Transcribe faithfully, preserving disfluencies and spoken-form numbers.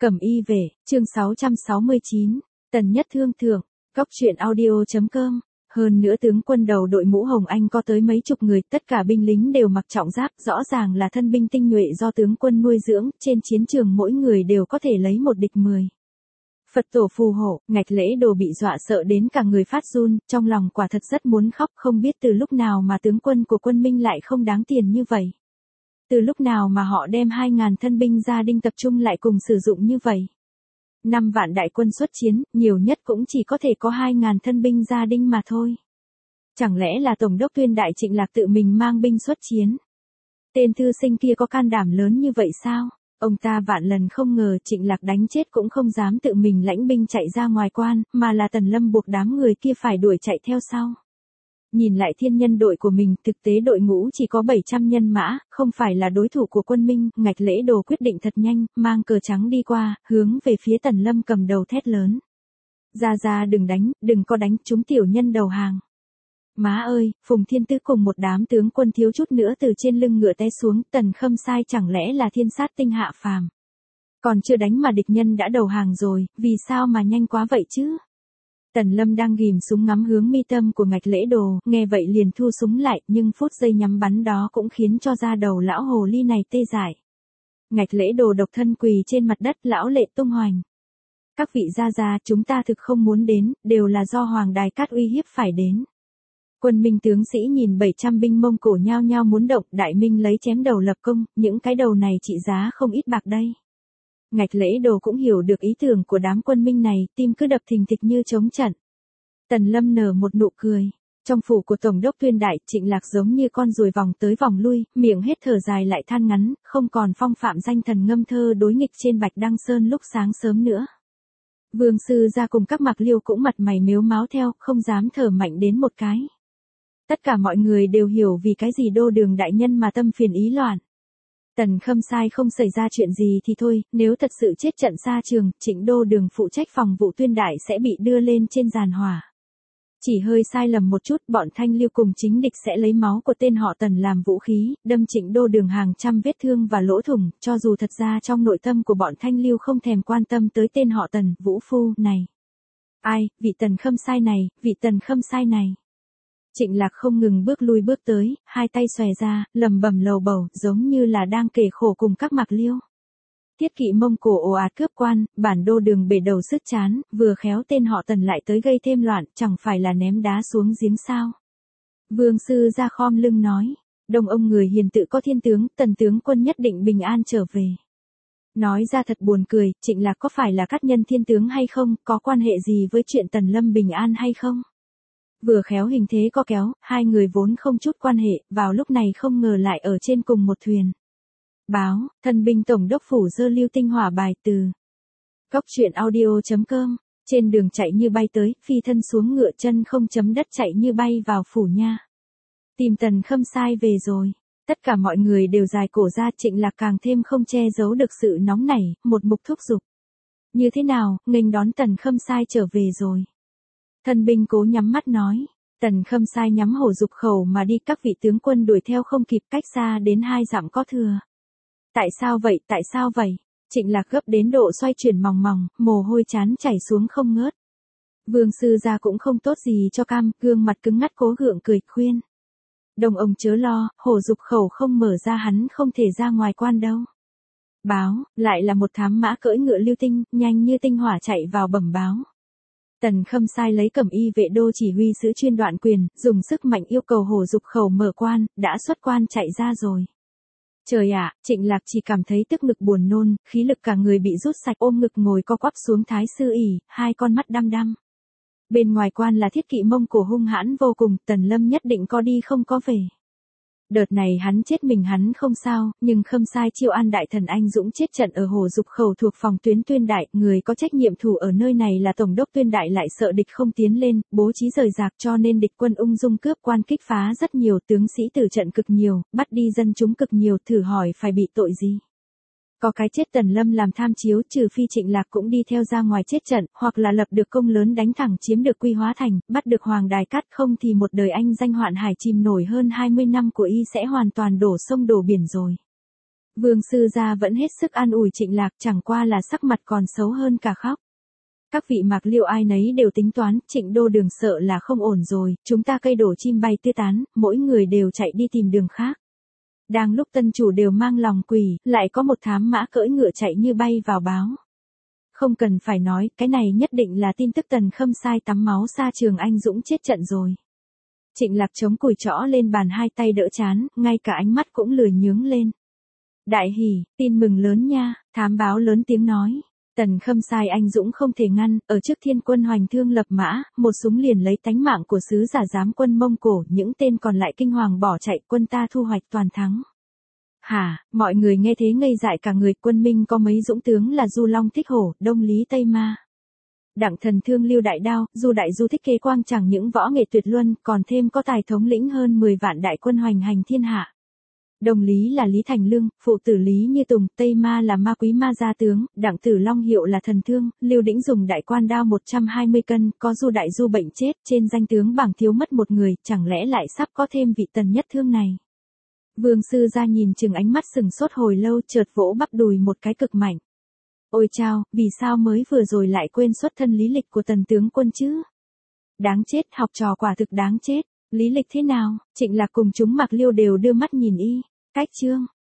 Cẩm y về, chương sáu trăm sáu mươi chín, Tần Nhất Thương thưởng, góc truyện audio.com. Hơn nữa tướng quân đầu đội mũ Hồng Anh có tới mấy chục người, tất cả binh lính đều mặc trọng giáp, rõ ràng là thân binh tinh nhuệ do tướng quân nuôi dưỡng, trên chiến trường mỗi người đều có thể lấy một địch mười. Phật tổ phù hộ, Ngạch Lễ Đồ bị dọa sợ đến cả người phát run, trong lòng quả thật rất muốn khóc, không biết từ lúc nào mà tướng quân của quân Minh lại không đáng tiền như vậy. Từ lúc nào mà họ đem hai ngàn thân binh gia đinh tập trung lại cùng sử dụng như vậy. Năm vạn đại quân xuất chiến, nhiều nhất cũng chỉ có thể có hai ngàn thân binh gia đinh mà thôi. Chẳng lẽ là Tổng đốc Tuyên Đại Trịnh Lạc tự mình mang binh xuất chiến? Tên thư sinh kia có can đảm lớn như vậy sao? Ông ta vạn lần không ngờ Trịnh Lạc đánh chết cũng không dám tự mình lãnh binh chạy ra ngoài quan, mà là Tần Lâm buộc đám người kia phải đuổi chạy theo sau. Nhìn lại thiên nhân đội của mình, thực tế đội ngũ chỉ có bảy trăm nhân mã, không phải là đối thủ của quân Minh. Ngạch Lễ Đồ quyết định thật nhanh, mang cờ trắng đi qua, hướng về phía Tần Lâm cầm đầu thét lớn. Ra ra đừng đánh, đừng có đánh, chúng tiểu nhân đầu hàng. Má ơi, Phùng Thiên Tứ cùng một đám tướng quân thiếu chút nữa từ trên lưng ngựa té xuống, Tần Khâm Sai chẳng lẽ là thiên sát tinh hạ phàm. Còn chưa đánh mà địch nhân đã đầu hàng rồi, vì sao mà nhanh quá vậy chứ? Tần Lâm đang ghim súng ngắm hướng mi tâm của Ngạch Lễ Đồ, nghe vậy liền thu súng lại, nhưng phút giây nhắm bắn đó cũng khiến cho da đầu lão hồ ly này tê dại. Ngạch Lễ Đồ độc thân quỳ trên mặt đất, lão lệ tung hoành. Các vị gia gia, chúng ta thực không muốn đến, đều là do Hoàng Đài Cát uy hiếp phải đến. Quân Minh tướng sĩ nhìn bảy trăm binh Mông Cổ nhao nhao muốn động, Đại Minh lấy chém đầu lập công, những cái đầu này trị giá không ít bạc đây. Ngạch Lễ Đồ cũng hiểu được ý tưởng của đám quân Minh này, tim cứ đập thình thịch như trống trận. Tần Lâm nở một nụ cười. Trong phủ của Tổng đốc Tuyên Đại, Trịnh Lạc giống như con ruồi vòng tới vòng lui, miệng hết thở dài lại than ngắn, không còn phong phạm danh thần ngâm thơ đối nghịch trên Bạch Đăng Sơn lúc sáng sớm nữa. Vương sư ra cùng các Mạc Liêu cũng mặt mày mếu máo theo, không dám thở mạnh đến một cái. Tất cả mọi người đều hiểu vì cái gì Đô Đường đại nhân mà tâm phiền ý loạn. Tần Khâm Sai không xảy ra chuyện gì thì thôi, nếu thật sự chết trận xa trường, Trịnh Đô Đường phụ trách phòng vụ Tuyên Đại sẽ bị đưa lên trên giàn hỏa. Chỉ hơi sai lầm một chút, bọn Thanh Liêu cùng chính địch sẽ lấy máu của tên họ Tần làm vũ khí, đâm Trịnh Đô Đường hàng trăm vết thương và lỗ thủng, cho dù thật ra trong nội tâm của bọn Thanh Liêu không thèm quan tâm tới tên họ Tần, vũ phu, này. Ai, vị Tần Khâm Sai này, vị Tần Khâm Sai này. Trịnh Lạc không ngừng bước lui bước tới, hai tay xòe ra, lầm bầm lầu bầu, giống như là đang kể khổ cùng các Mạc Liêu. Tiết kỵ Mông Cổ ồ ạt cướp quan, bản Đô Đường bể đầu sứt chán, vừa khéo tên họ Tần lại tới gây thêm loạn, chẳng phải là ném đá xuống giếng sao. Vương sư ra khom lưng nói, đông ông người hiền tự có thiên tướng, Tần tướng quân nhất định bình an trở về. Nói ra thật buồn cười, Trịnh Lạc có phải là cát nhân thiên tướng hay không, có quan hệ gì với chuyện Tần Lâm bình an hay không? Vừa khéo hình thế có kéo, hai người vốn không chút quan hệ, vào lúc này không ngờ lại ở trên cùng một thuyền. Báo, thân binh tổng đốc phủ dơ lưu tinh hỏa bài từ. Góc truyện audio.com, trên đường chạy như bay tới, phi thân xuống ngựa chân không chấm đất chạy như bay vào phủ nha. Tìm Tần Khâm Sai về rồi. Tất cả mọi người đều dài cổ ra, Trịnh Lạc càng thêm không che giấu được sự nóng nảy, một mục thúc giục. Như thế nào, nghênh đón Tần Khâm Sai trở về rồi. Thân binh cố nhắm mắt nói, Tần Khâm Sai nhắm hổ dục khẩu mà đi, các vị tướng quân đuổi theo không kịp, cách xa đến hai dặm có thừa. Tại sao vậy, tại sao vậy? Trịnh Lạc gấp đến độ xoay chuyển mòng mòng, mồ hôi chán chảy xuống không ngớt. Vương sư gia cũng không tốt gì cho cam, gương mặt cứng ngắt cố gượng cười khuyên. Đồng ông chớ lo, hổ dục khẩu không mở ra hắn không thể ra ngoài quan đâu. Báo, lại là một thám mã cưỡi ngựa lưu tinh, nhanh như tinh hỏa chạy vào bẩm báo. Tần Khâm Sai lấy Cẩm y vệ đô chỉ huy sứ chuyên đoạn quyền, dùng sức mạnh yêu cầu hổ dục khẩu mở quan, đã xuất quan chạy ra rồi. Trời ạ, Trịnh Lạc chỉ cảm thấy tức ngực buồn nôn, khí lực cả người bị rút sạch, ôm ngực ngồi co quắp xuống thái sư ỉ, hai con mắt đăm đăm. Bên ngoài quan là thiết kỵ Mông Cổ hung hãn vô cùng, Tần Lâm nhất định có đi không có về. Đợt này hắn chết mình hắn không sao, nhưng Khâm Sai Chiêu An đại thần anh dũng chết trận ở Hồ Dục Khẩu thuộc phòng tuyến Tuyên Đại, người có trách nhiệm thủ ở nơi này là Tổng đốc Tuyên Đại lại sợ địch không tiến lên, bố trí rời rạc cho nên địch quân ung dung cướp quan, kích phá rất nhiều, tướng sĩ tử trận cực nhiều, bắt đi dân chúng cực nhiều, thử hỏi phải bị tội gì. Có cái chết Tần Lâm làm tham chiếu, trừ phi Trịnh Lạc cũng đi theo ra ngoài chết trận, hoặc là lập được công lớn đánh thẳng chiếm được Quy Hóa Thành, bắt được Hoàng Đài Cát, không thì một đời anh danh hoạn hải chìm nổi hơn hai mươi năm của y sẽ hoàn toàn đổ sông đổ biển rồi. Vương sư gia vẫn hết sức an ủi Trịnh Lạc, chẳng qua là sắc mặt còn xấu hơn cả khóc. Các vị Mạc Liêu ai nấy đều tính toán, Trịnh đô đường sợ là không ổn rồi, chúng ta cây đổ chim bay tứ tán, mỗi người đều chạy đi tìm đường khác. Đang lúc tân chủ đều mang lòng quỷ, lại có một thám mã cưỡi ngựa chạy như bay vào báo. Không cần phải nói, cái này nhất định là tin tức Tần Khâm Sai tắm máu xa trường anh dũng chết trận rồi. Trịnh Lạc chống cùi trõ lên bàn, hai tay đỡ chán, ngay cả ánh mắt cũng lười nhướng lên. Đại hỉ, tin mừng lớn nha, thám báo lớn tiếng nói. Tần Khâm Sai anh dũng không thể ngăn, ở trước thiên quân hoành thương lập mã, một súng liền lấy tánh mạng của sứ giả giám quân Mông Cổ, những tên còn lại kinh hoàng bỏ chạy, quân ta thu hoạch toàn thắng. Hả, mọi người nghe thế ngây dại cả người, quân Minh có mấy dũng tướng là Du Long Thích Hổ, Đông Lý Tây Ma. Đặng Thần Thương Lưu Đại Đao, Du Đại Du Thích Kế Quang, chẳng những võ nghệ tuyệt luân, còn thêm có tài thống lĩnh hơn mười vạn đại quân hoành hành thiên hạ. Đồng Lý là Lý Thành Lương, phụ tử Lý Như Tùng, Tây Ma là Ma Quý Ma gia tướng, Đặng Tử Long hiệu là Thần Thương, Lưu Đĩnh dùng đại quan đao một trăm hai mươi cân, có Du Đại Du bệnh chết, trên danh tướng bảng thiếu mất một người, chẳng lẽ lại sắp có thêm vị Tần Nhất Thương này. Vương sư gia nhìn chừng ánh mắt sừng sốt hồi lâu, chợt vỗ bắp đùi một cái cực mạnh. Ôi chao, vì sao mới vừa rồi lại quên xuất thân lý lịch của Tần tướng quân chứ? Đáng chết, học trò quả thực đáng chết. Lý lịch thế nào? Trịnh Lạc cùng chúng Mạc Liêu đều đưa mắt nhìn y. Cách chương